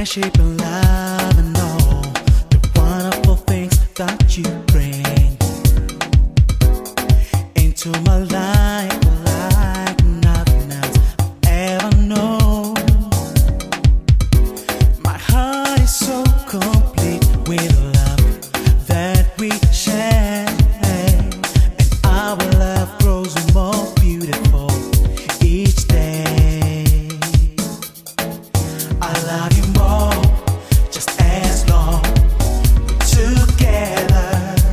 friendship and love and all the wonderful things that you bring into my life like nothing else I've ever known. My heart is so complete with the love that we share, and our love grows more beautiful each day. I love you more just as long we're together.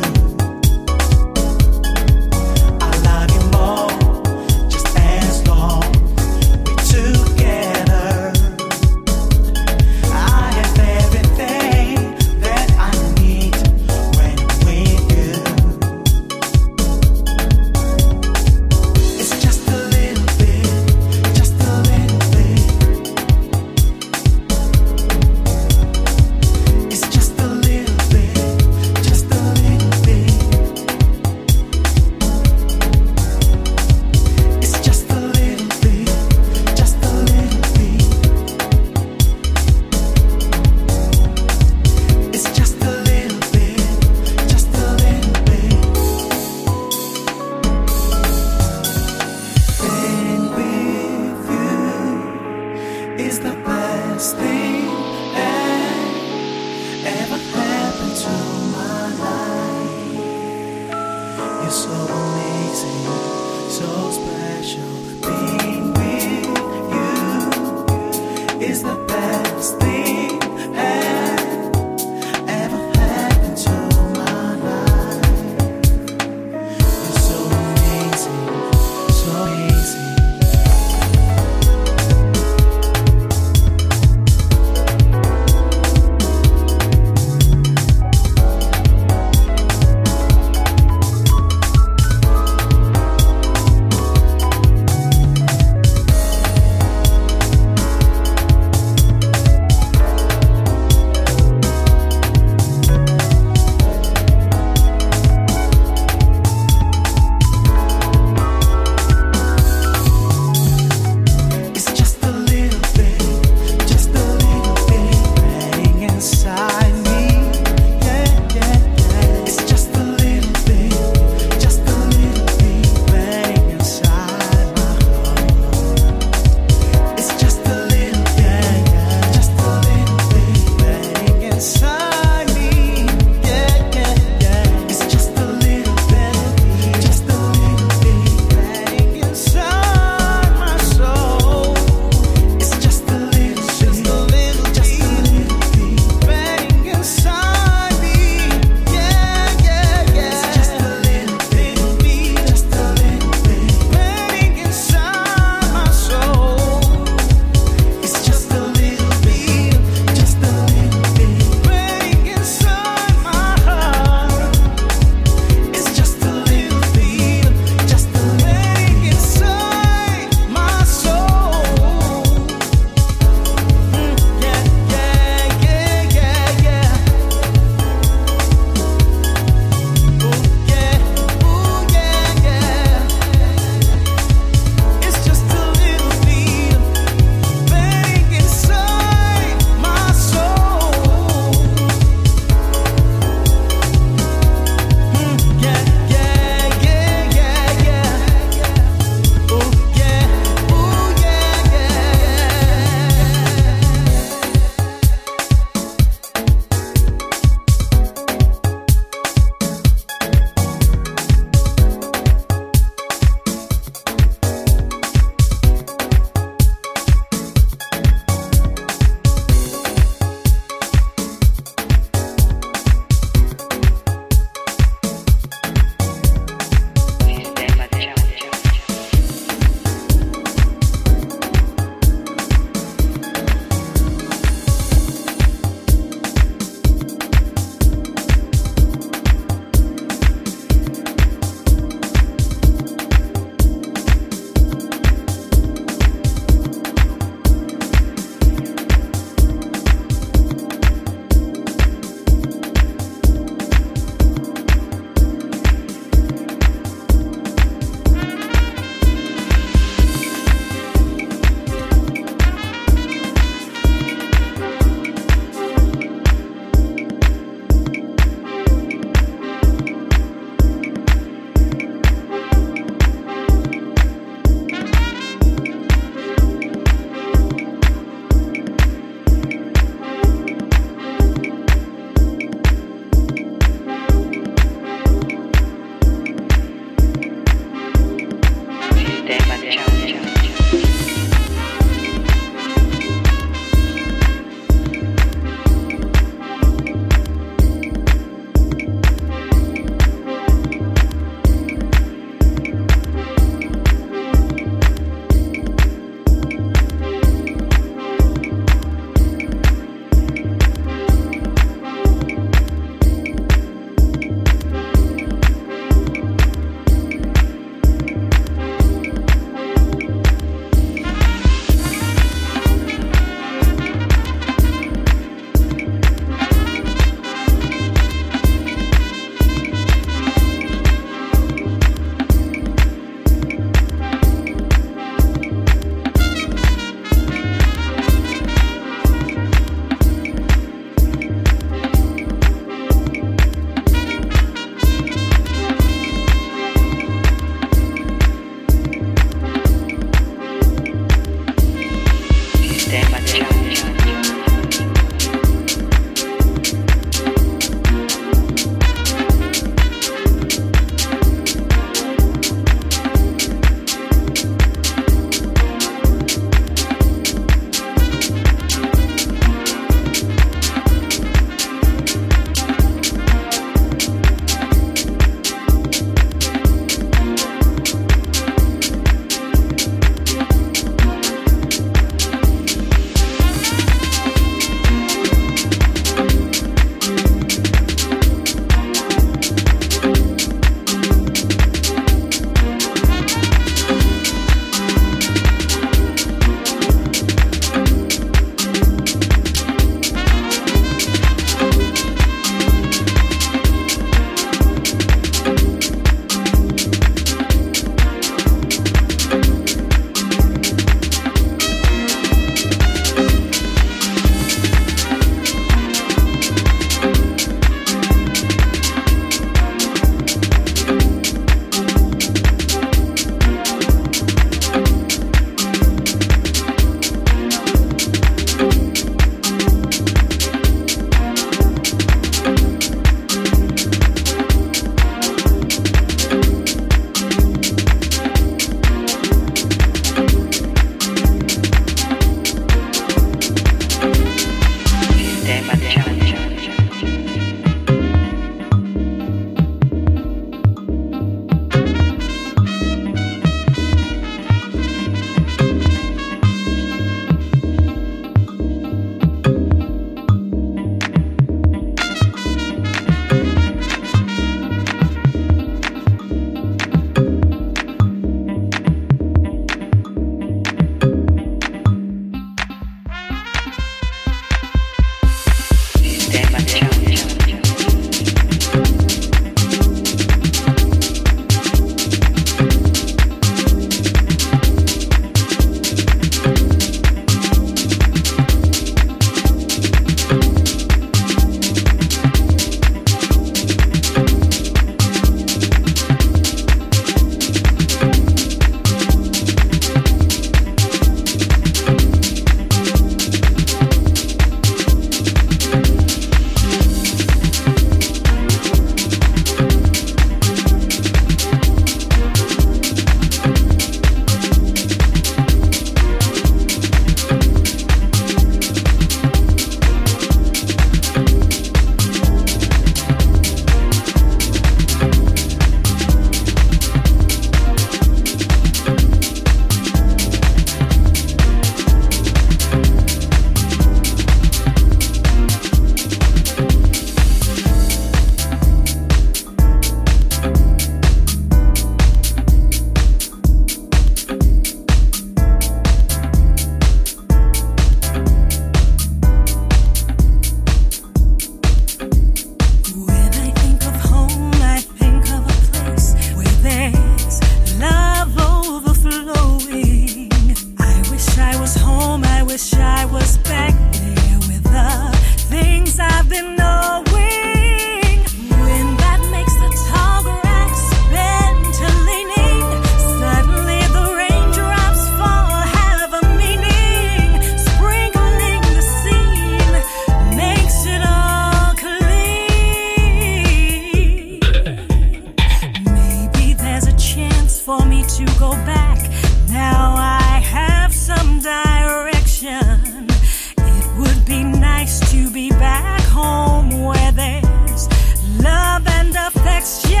to go back. Now I have some direction. It would be nice to be back home where there's love and affection.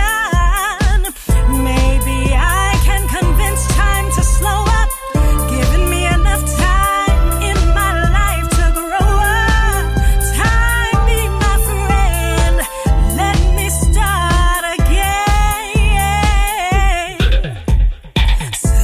Maybe I can convince time to slow up, giving me enough time in my life to grow up. Time, be my friend, let me start again.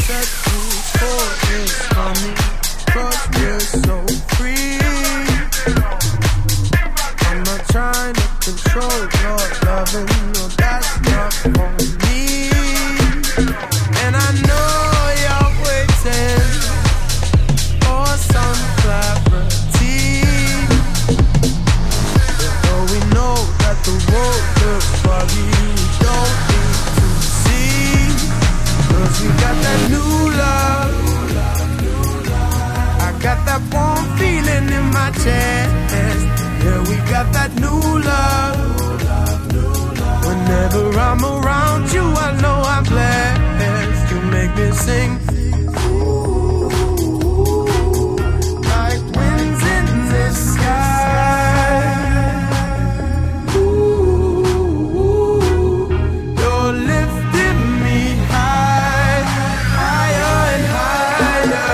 set rules for this honey, 'cause we're so free. I'm not trying to control your loving, no, that's not for me. And I know you're waiting for some clarity, though we know that the road looks foggy, we don't need to see, 'cause we got that new love. I got that warm feeling in my chest. Yeah, we got that new love. Whenever I'm around you, I know I'm blessed. You make me sing. Like winds in the sky. You're lifting me high, higher and higher.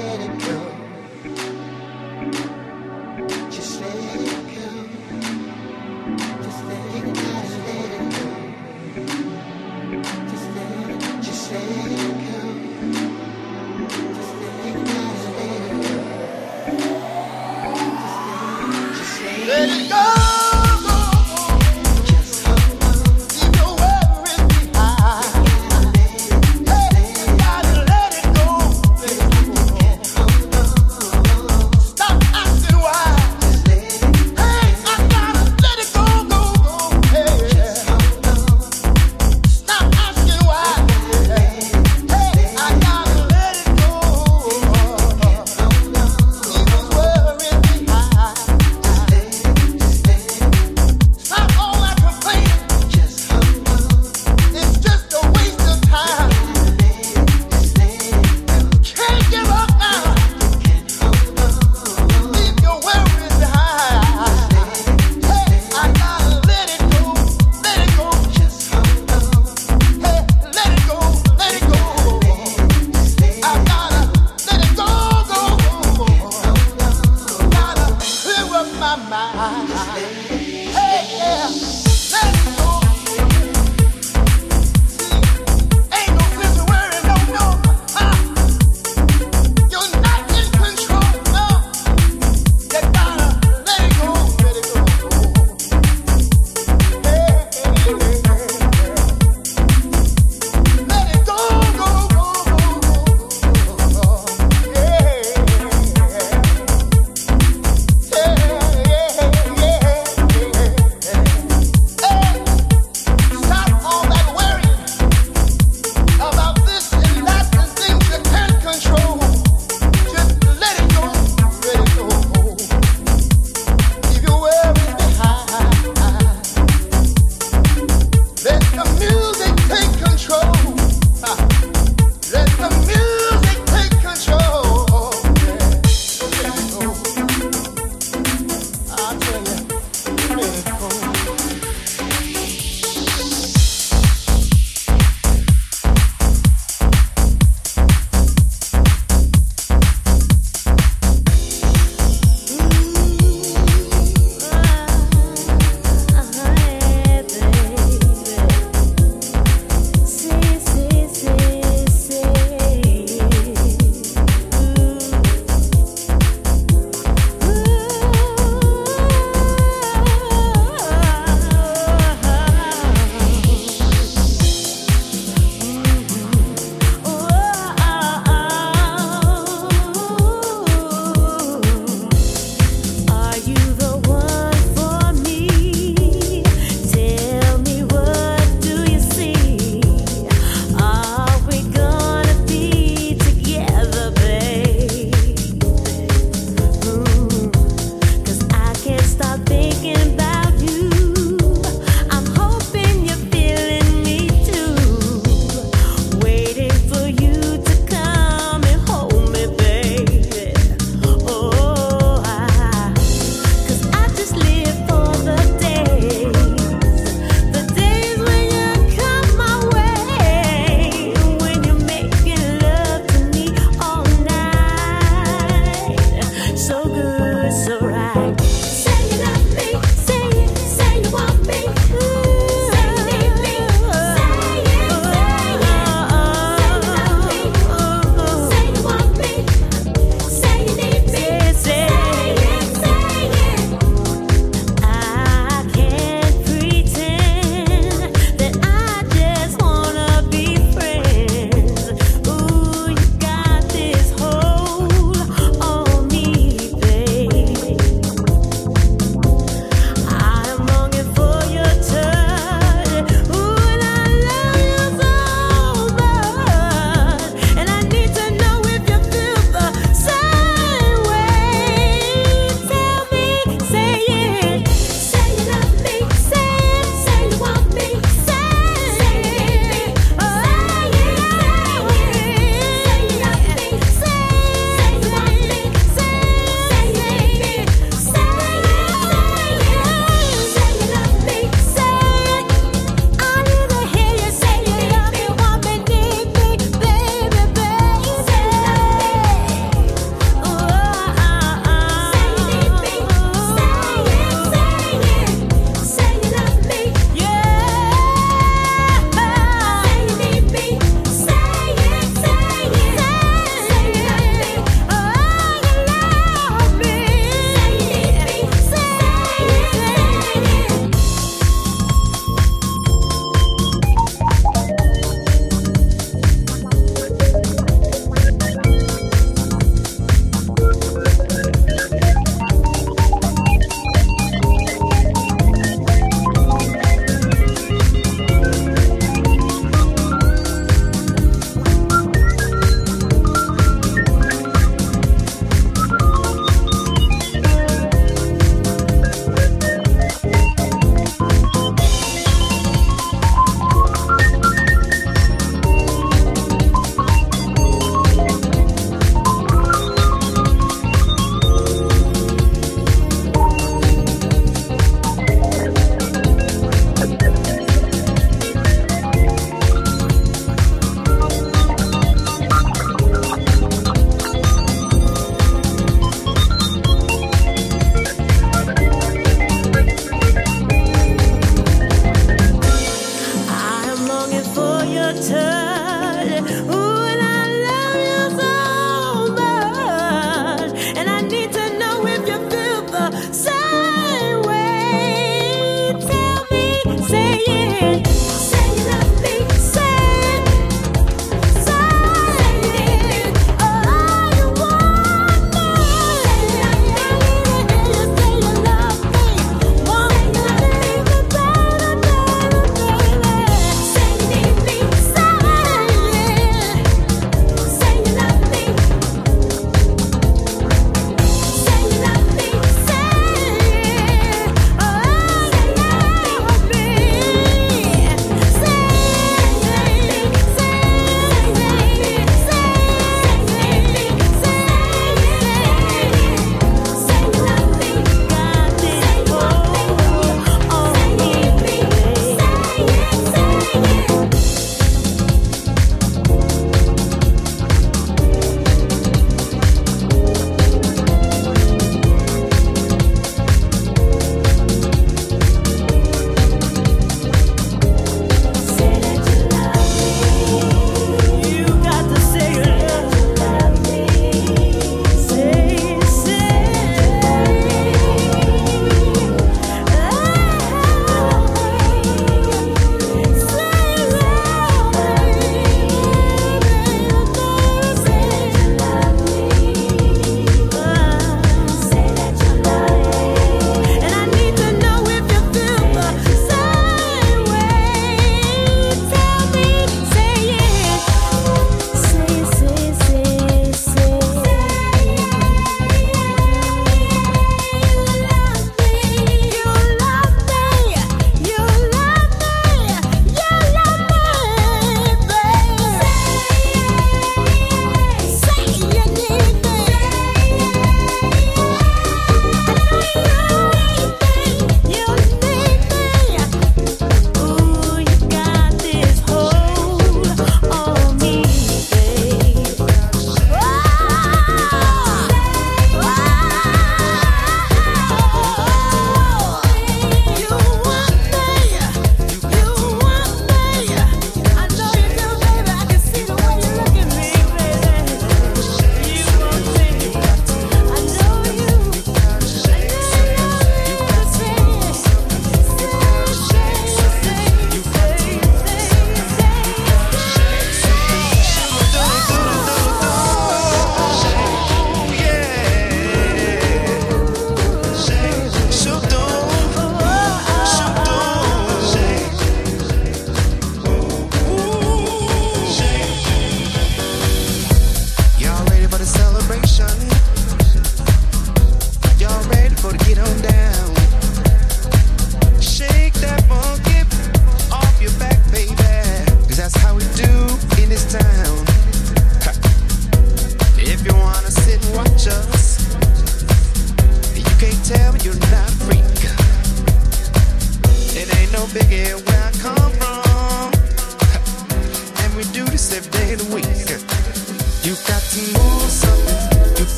Yeah.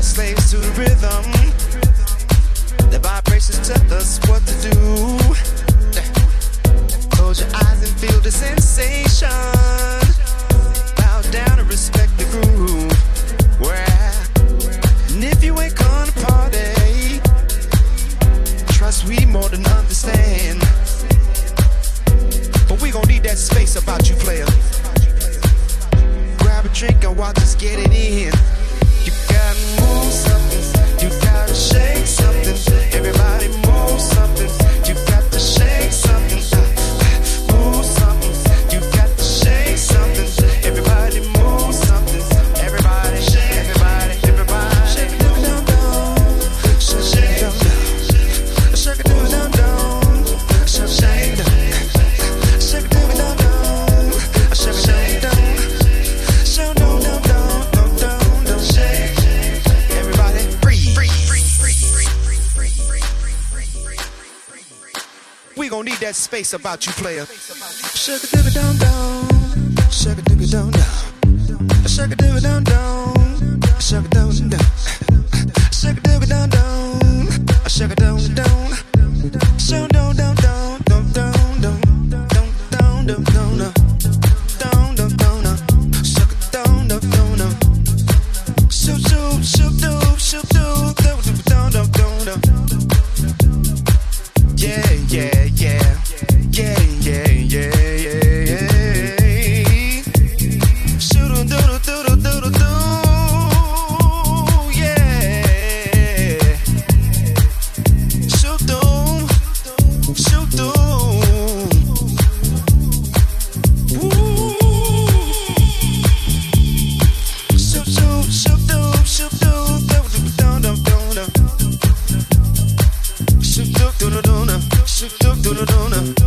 slaves to the rhythm. The vibrations tell us what to do. Close your eyes and feel the sensation. Bow down and respect the groove. We're at. And if you ain't gonna party, trust we more than understand. But we gon' need that space about you, player. Grab a drink and watch us get it in. You gotta move something, you gotta shake something. Everybody move something, you got to shake something. Move something, you got to shake something. Everybody move something. Everybody, everybody, everybody. Shake it down, down. Shake it down, down. Shake it down, down. Shake it down. Shake it down, down. Shake it down, down. Shake it down, down, down, down, down. Shake. Everybody breathe. We gon' need that space about you, player. Shake it down, down. Shake it down, down. Shake it down, down. Shake it down, down. Shake it down, down. Shake it down, down. Shake it down, down, down, down, down, down, down, down, down, down. Down, down, down, down. Shake it down, down, down, down. Shoot, shoot, shoot, down, shoot, down, down, down, down, down. Yeah, yeah, yeah. Yeah, yeah, yeah, yeah, yeah. Shoot, do, do, do, do, do, do. Yeah. Shoot, do, shoot, do. Ooh. Shoot, shoot, shoot, do, shoot, do, down, down, down, down. Shoot, do, do, do, do, shoot, do, do, do, do.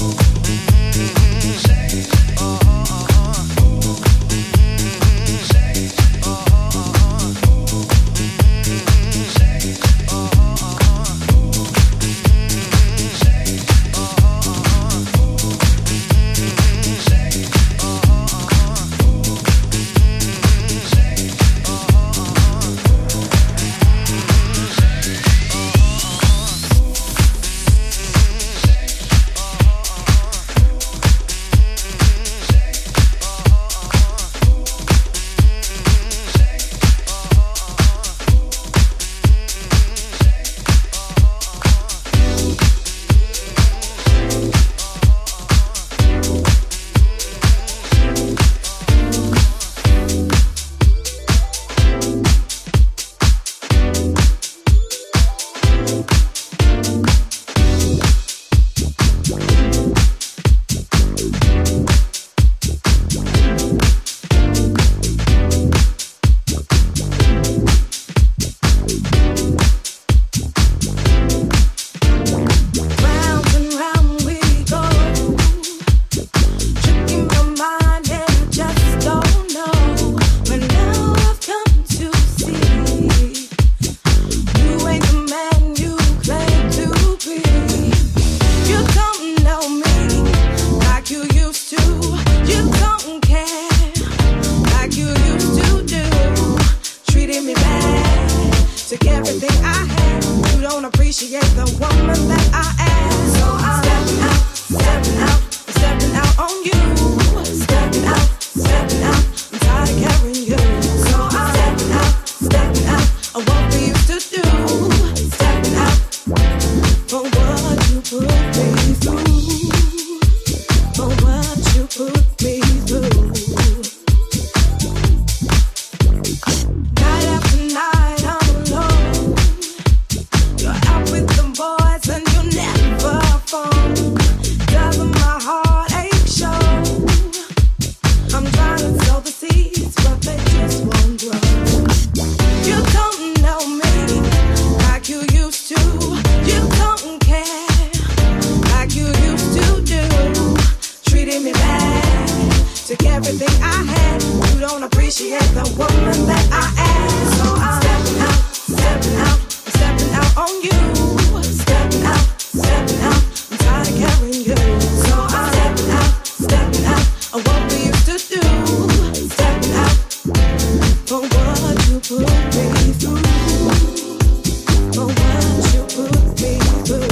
Shake. appreciate the woman that I am. So I'm stepping out on you. Stepping out, I'm tired of carrying you. So I'm stepping out on what we used to do. Stepping out for what you put me through. For what you put me through. Night after night I'm alone. You're out with the boys and you never phone. Doesn't my heartache show? I'm trying to sow the seeds, but they just won't grow. You don't know me like you used to. You don't care like you used to do. Treating me bad, took everything I had. You don't appreciate the woman that I am. So I'm stepping out on you. Stepping out, I'm tired of carrying you. So I'm stepping out on what we used to do. Stepping out for what you put me through. For what you put me through.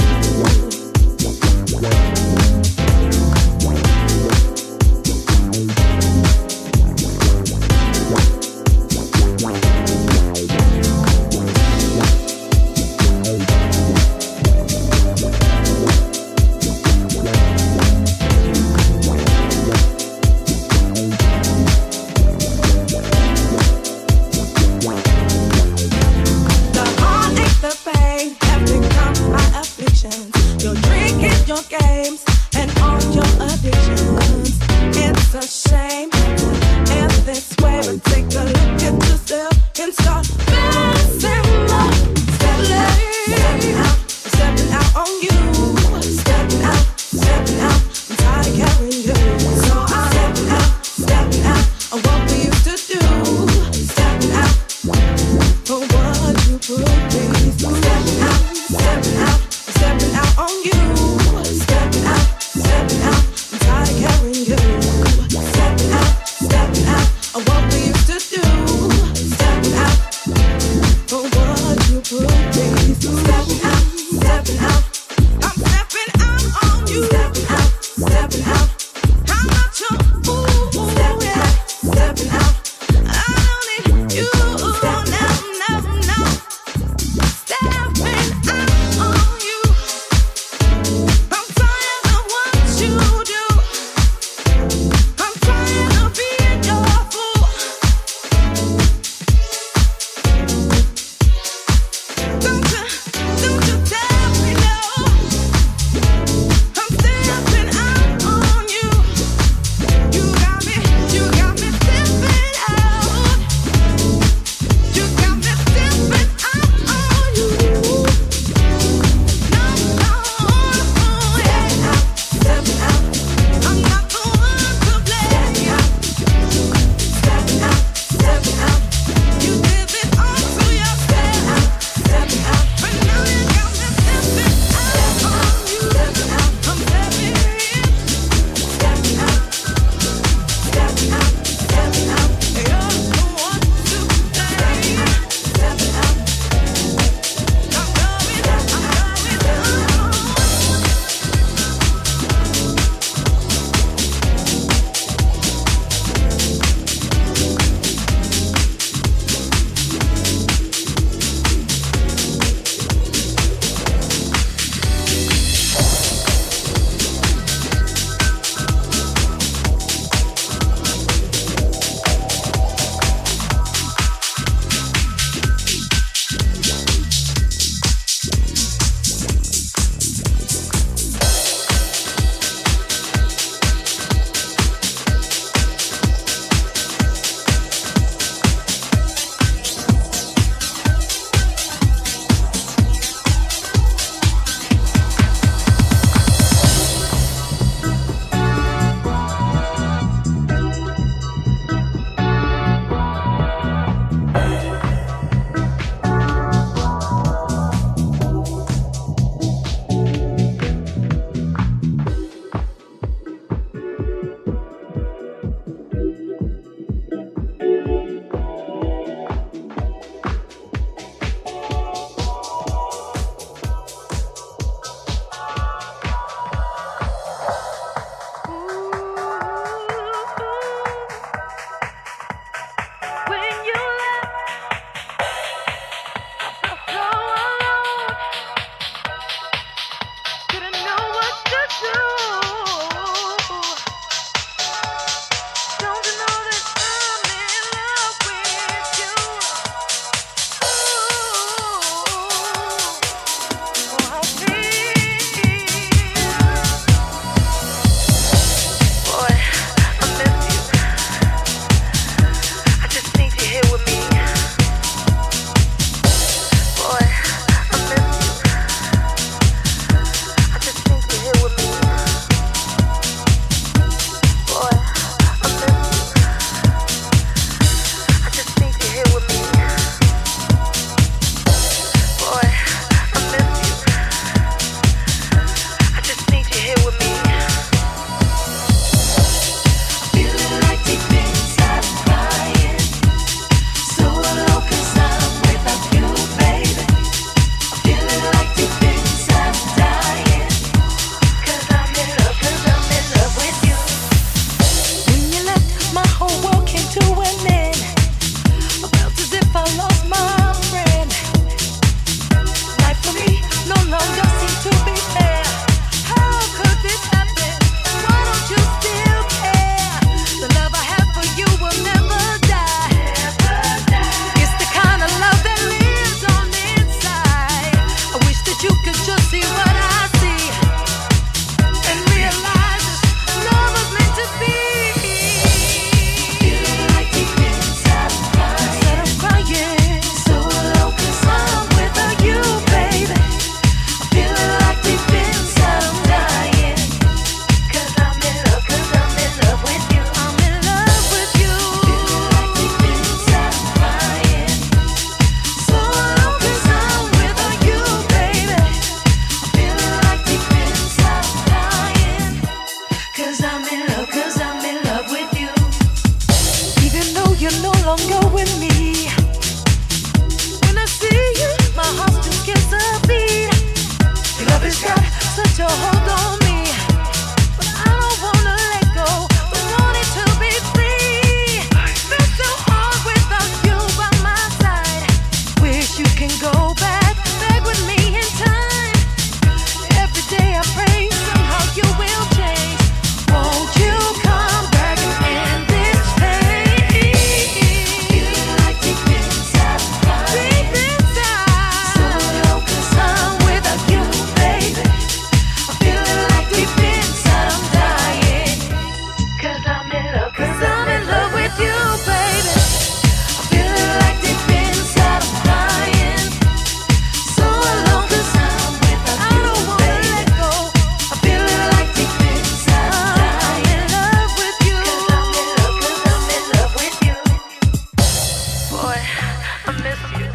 me. When I see you, my heart just skips a beat. Your love has got such a hold on me, but I don't wanna let go. Don't want it to be free. Feel so hard without you by my side. Wish you can go back with me in time. Every day I pray somehow you will change. Won't you come back and end this pain? Feeling like deep inside, deep inside. So low 'cause I'm without you, baby. I'm feeling like deep inside I'm dying. 'Cause I'm in love with you, baby. I'm feeling like deep inside I'm dying. So alone 'cause I'm without you, I don't wanna let go. I'm feeling like deep inside I'm in love with you. 'Cause I'm in love with you. Boy, I miss you.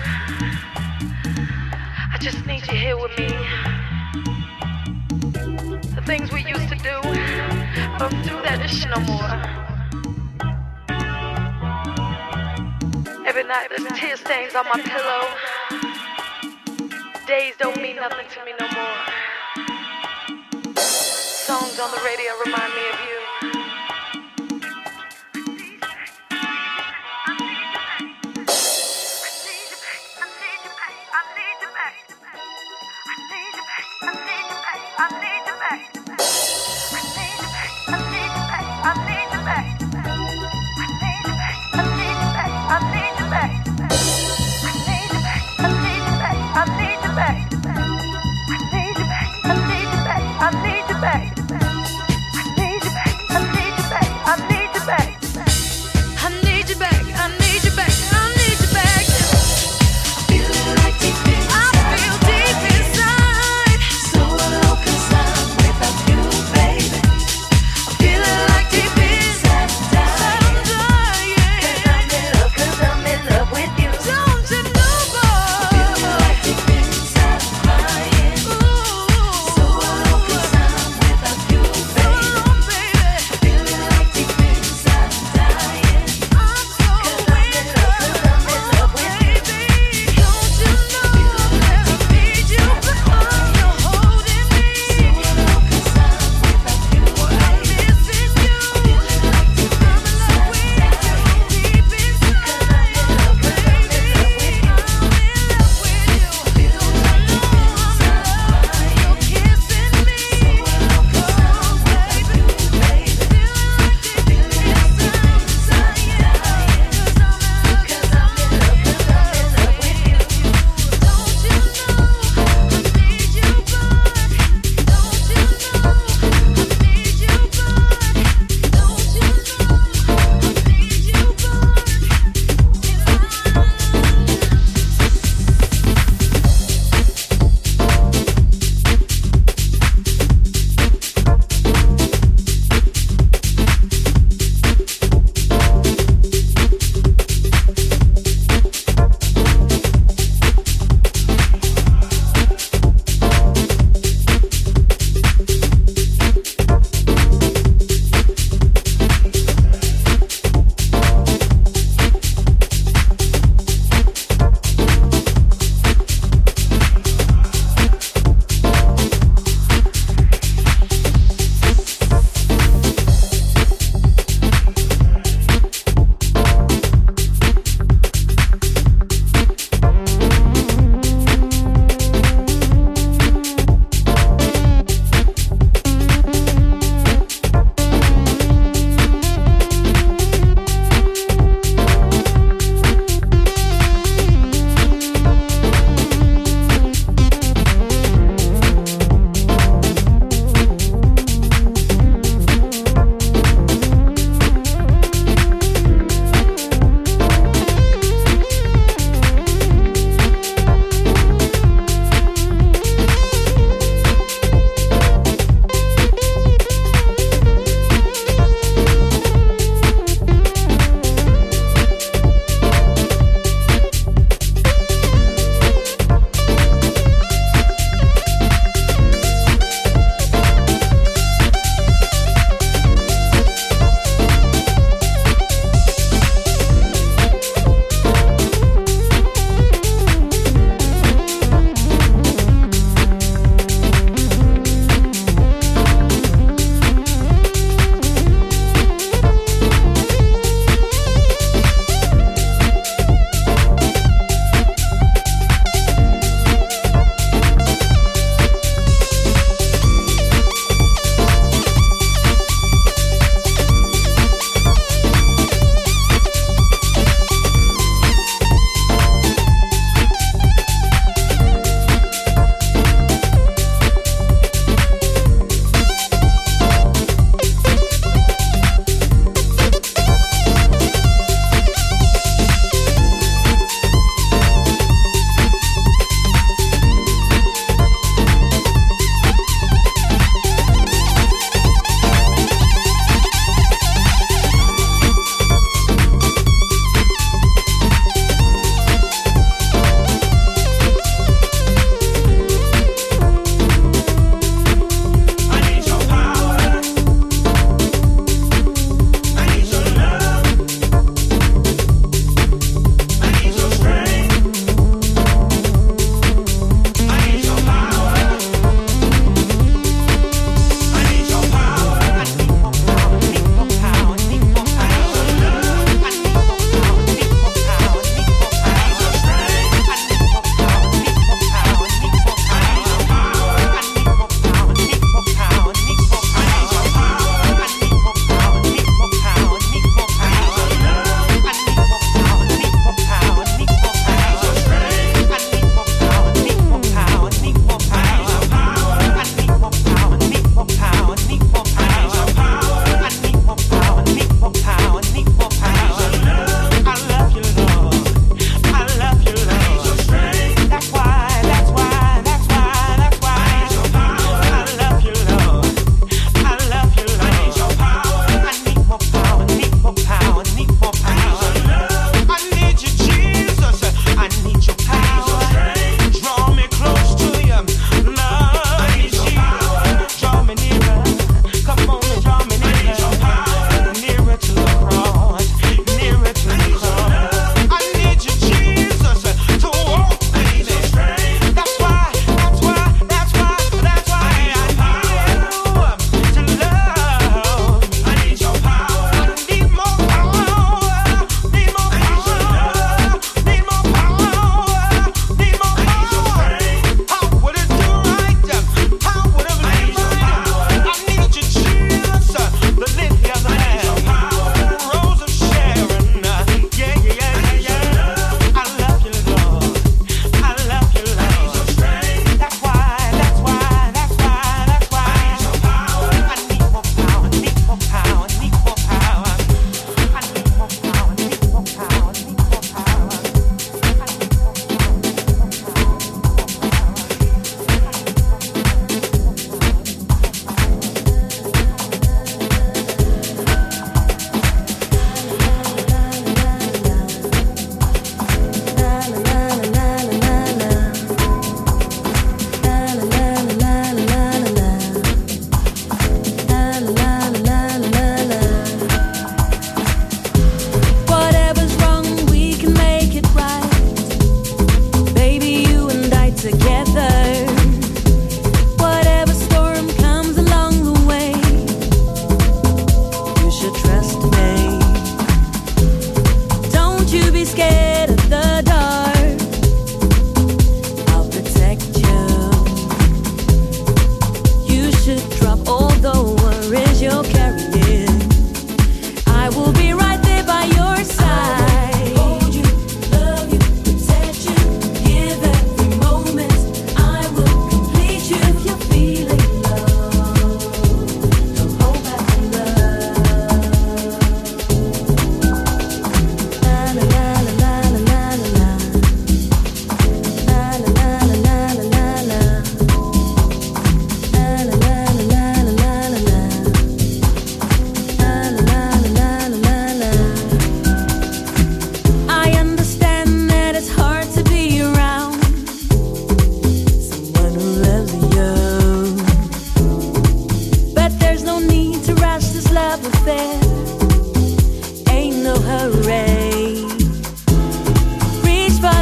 I just need you here with me. The things we used to do, I don't do that shit no more. Every night there's tear stains on my pillow. Days don't mean nothing to me no more. Songs on the radio remind me of you. I need you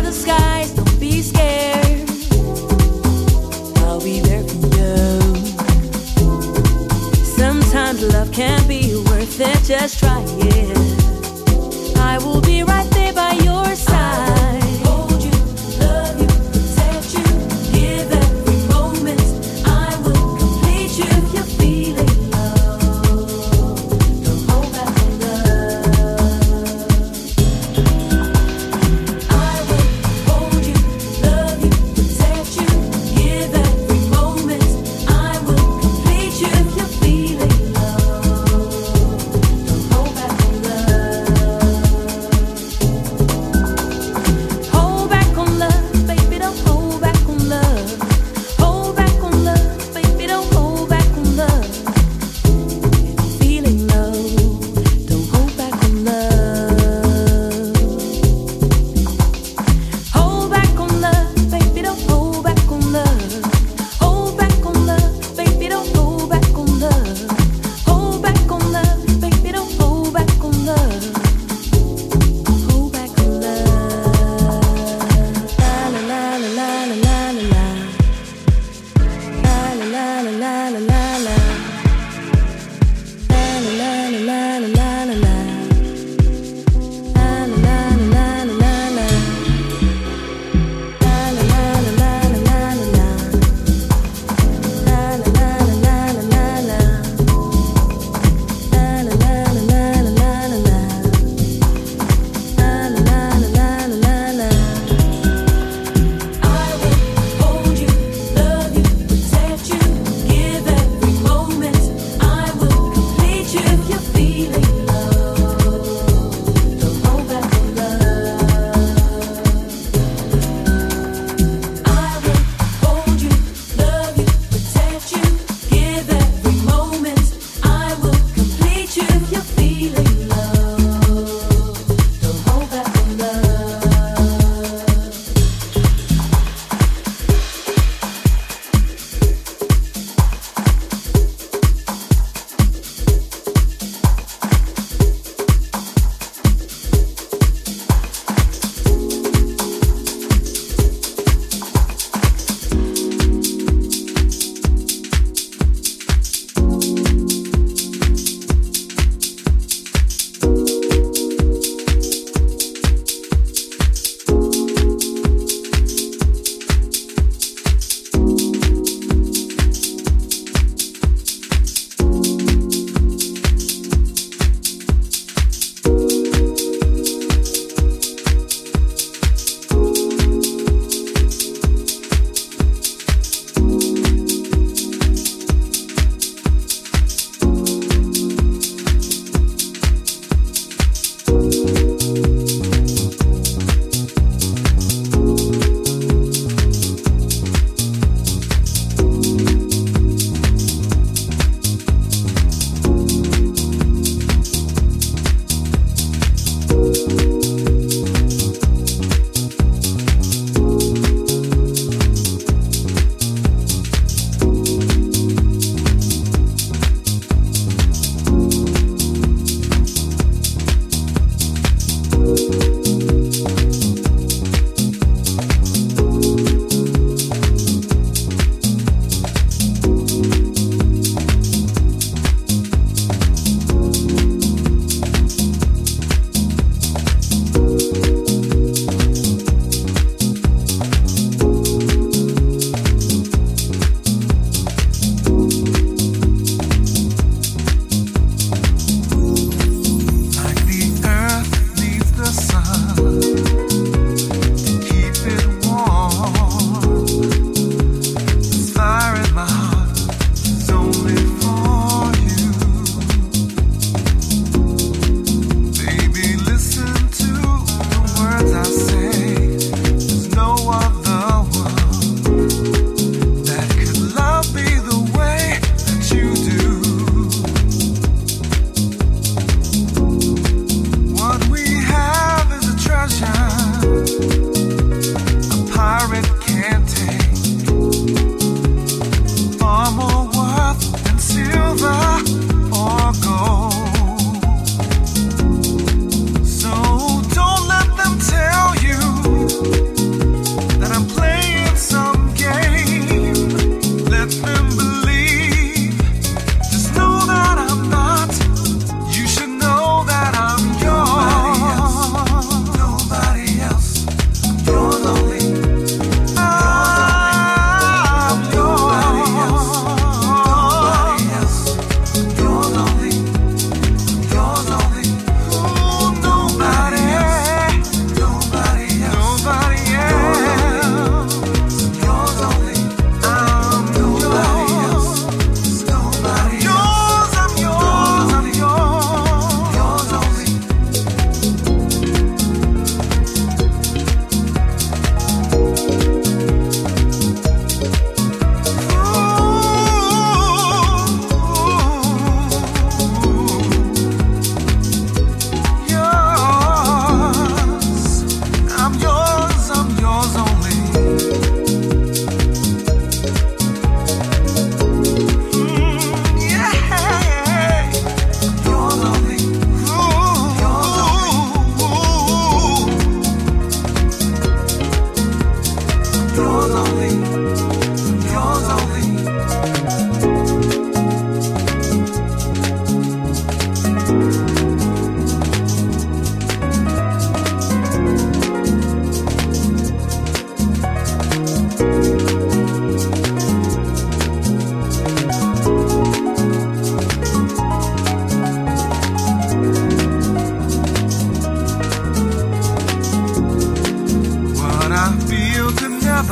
the skies, don't be scared. I'll be there for you. Sometimes love can't be worth it, just try it. I will be right there by your side. Hold you, love you, protect you, give every moment. I will complete you if you're feeling love. Don't hold back on love. I will hold you, love you, protect you, give every moment. I will complete you if you're feeling love. Don't hold back on love.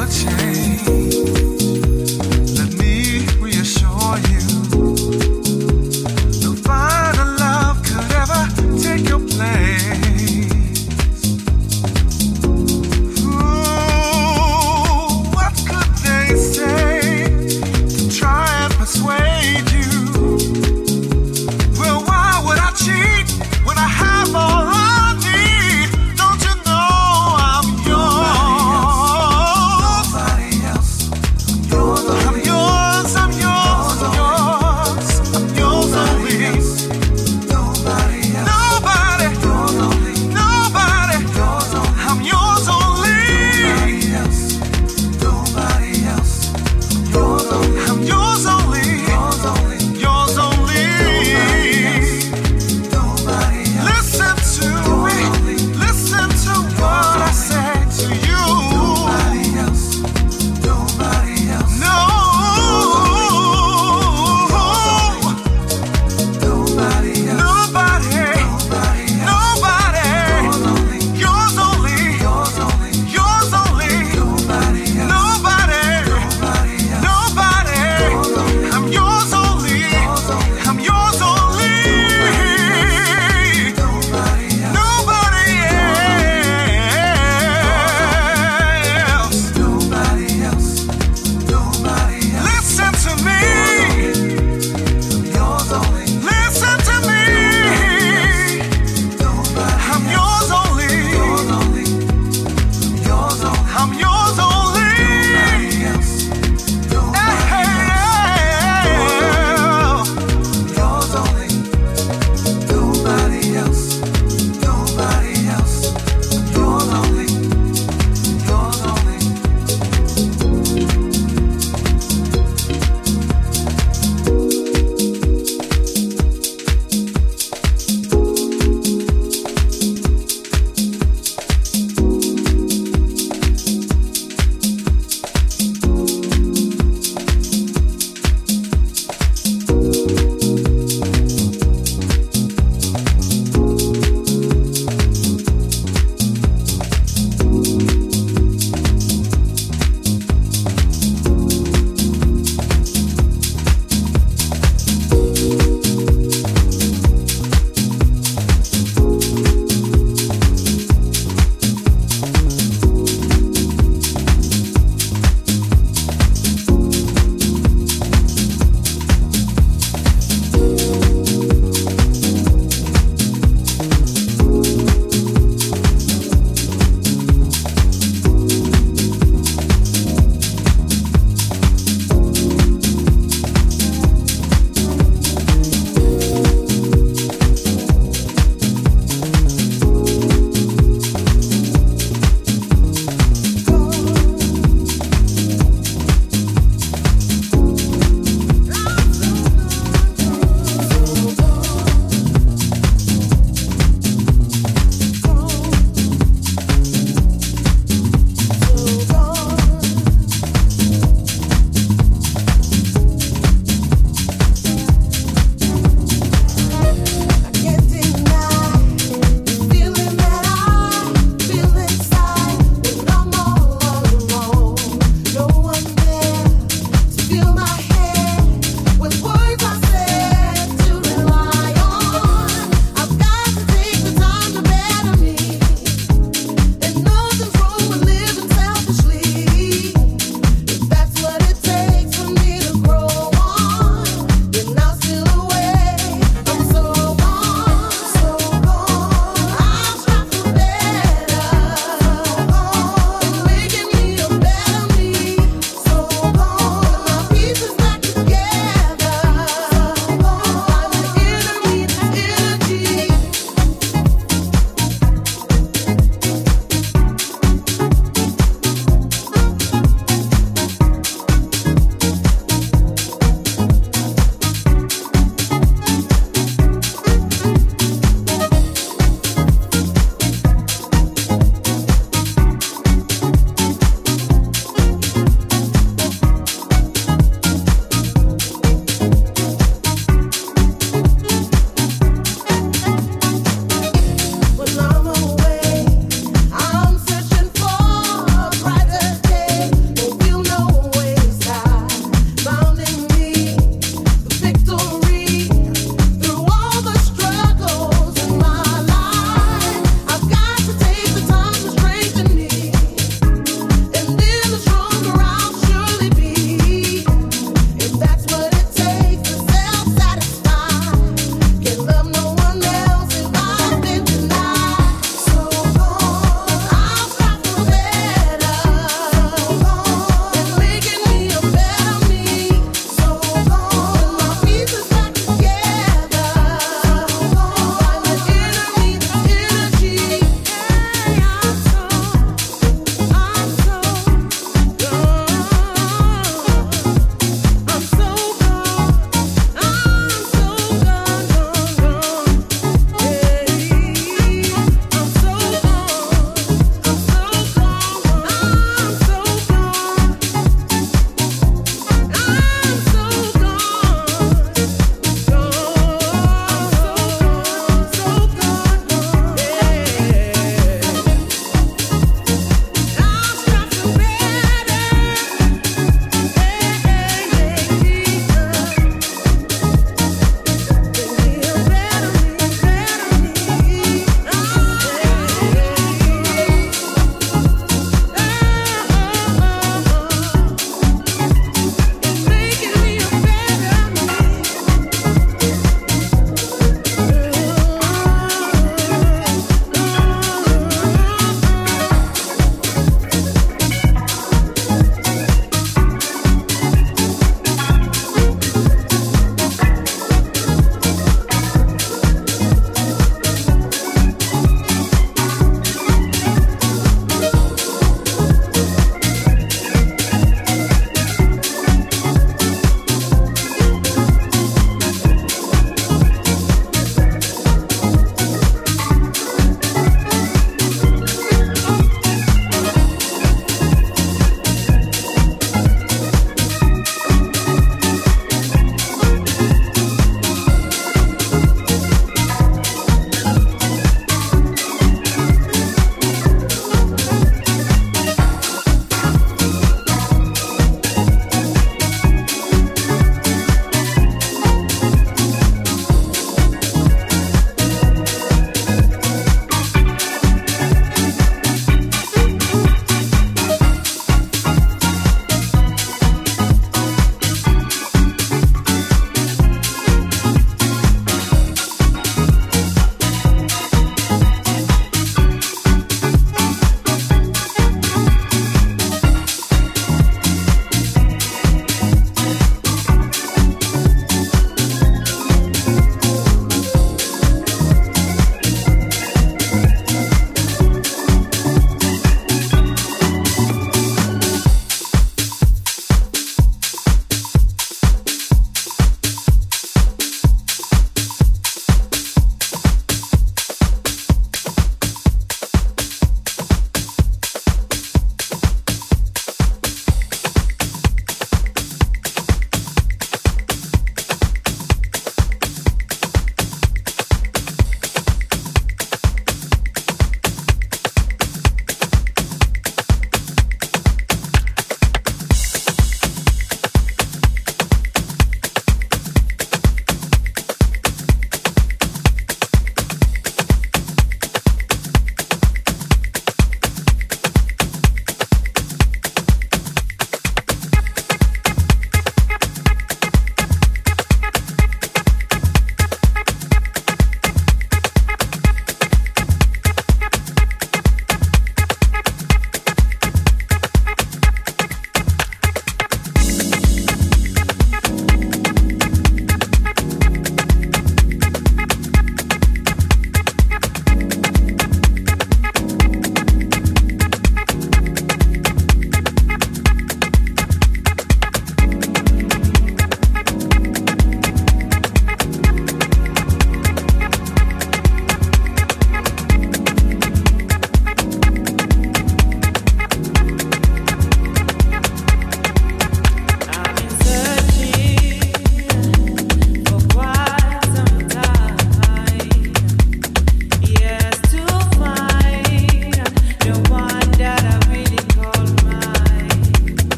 Nobody else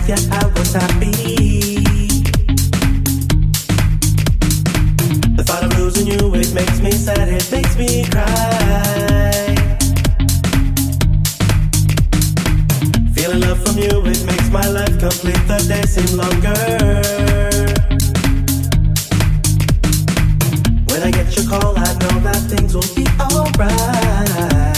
with you I was happy. The thought of losing you, it makes me sad, it makes me cry. Feeling love from you, it makes my life complete, the days seem longer. When I get your call, I know that things will be alright.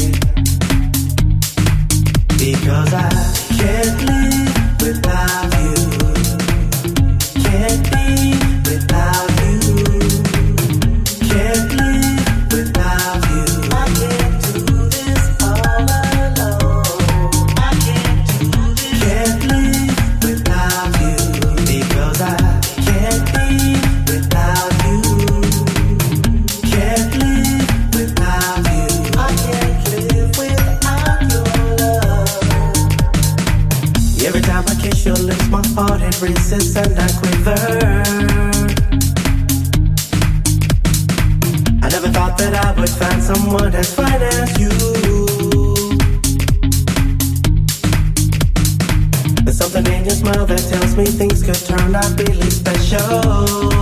Because I can't live without you. Can't be without you. Can't live without you. I can't do this all alone. I can't do this. Can't live without you. Because I can't be without you. Can't live without you. I can't live without your love. Every time I kiss your lips, my heart it races and I quiver. I never thought that I would find someone as fine as you. There's something in your smile that tells me things could turn out really special.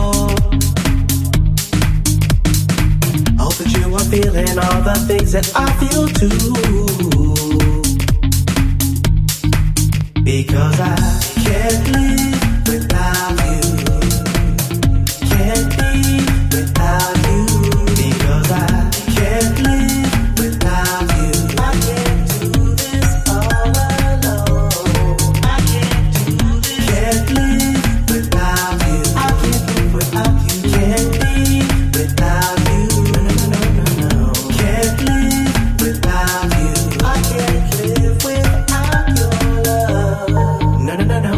I hope that you are feeling all the things that I feel too. Because I can't live without you. Can't be without you. Because I can't live without you. I can't do this all alone. I can't do this. Can't live without you. I can't live without you. Can't be without you. No. Can't live without you. I can't live without your love. No.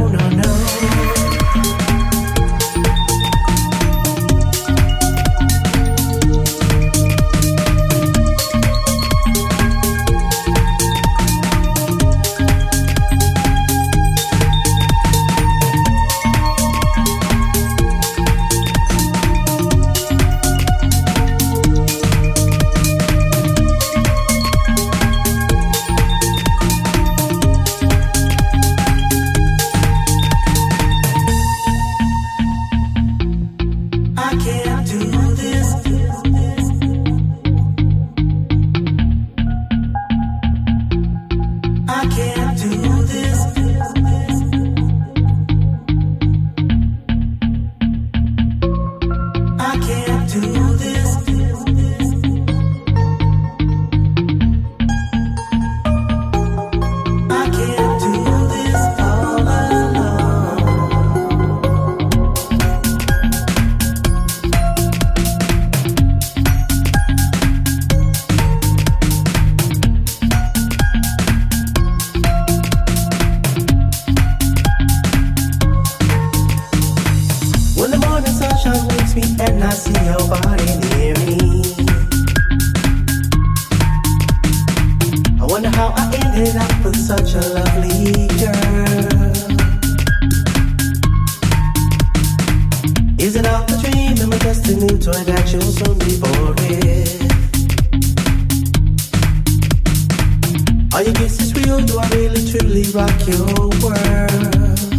I can't do this. I can't do this. I can't do this. I can't do this all alone. When the morning sunshine wakes me and I see your body near me, I wonder how I ended up with such a lovely girl. Is it all a dream? Am I just a new toy that you'll soon be bored with? Are your kisses real? Do I really truly rock your world?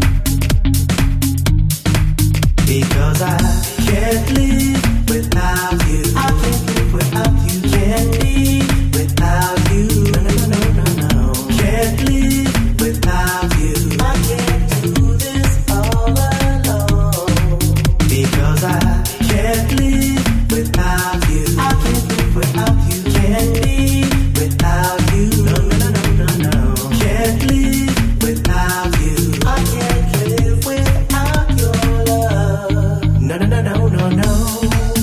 Because I can't live without you. I can't live without you. Can't be without you. No. Can't live without you. I can't do this all alone. Because I can't live without you. I can't live without you. Can't be without you. No. Can't live without you. I can't live without your love. No.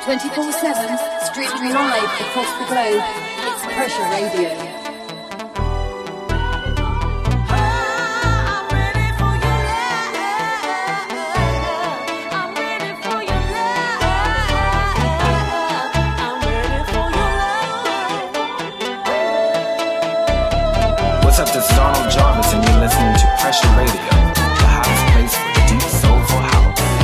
24/7, streaming live across the globe. It's Pressure Radio. What's up, this is Arnold Jarvis, and you're listening to Pressure Radio, the hottest place for deep, soulful house.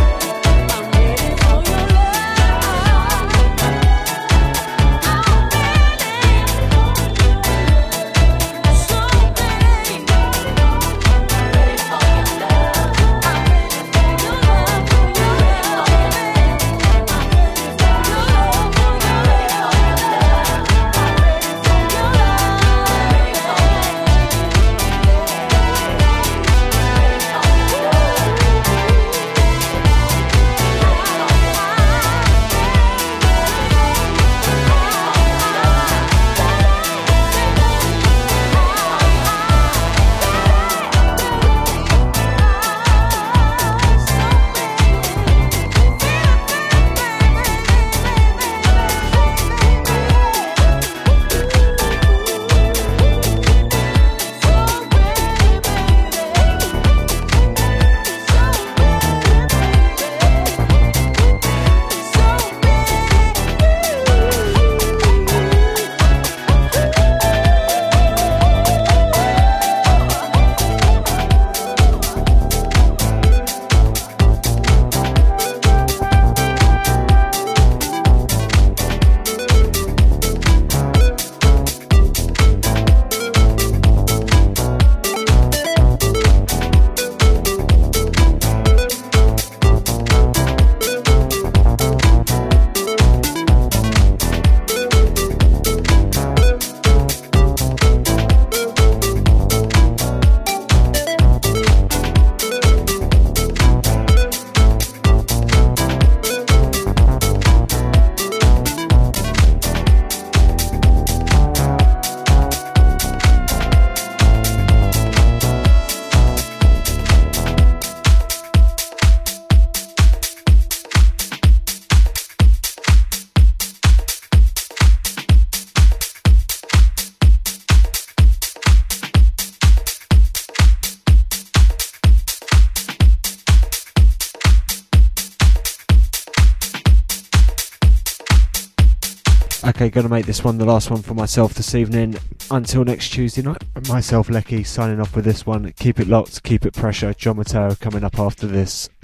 Okay, going to make this one the last one for myself this evening. Until next Tuesday night, myself, Lecky, signing off with this one. Keep it locked, keep it pressure. John Mateo coming up after this.